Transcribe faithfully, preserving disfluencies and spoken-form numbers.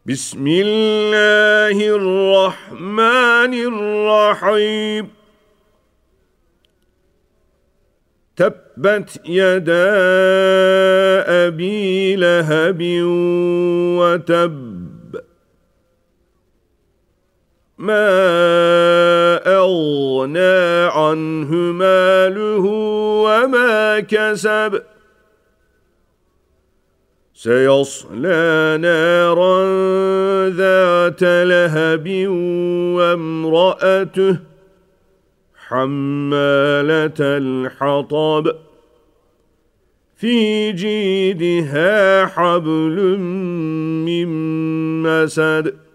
بسم الله الرحمن الرحيم تبت يدا أبي لهب وتب ما أغنى عنه ماله وما كسب سيصلى نارا ذات لهب وامرأته حمالة الحطب في جيدها حبل من مسد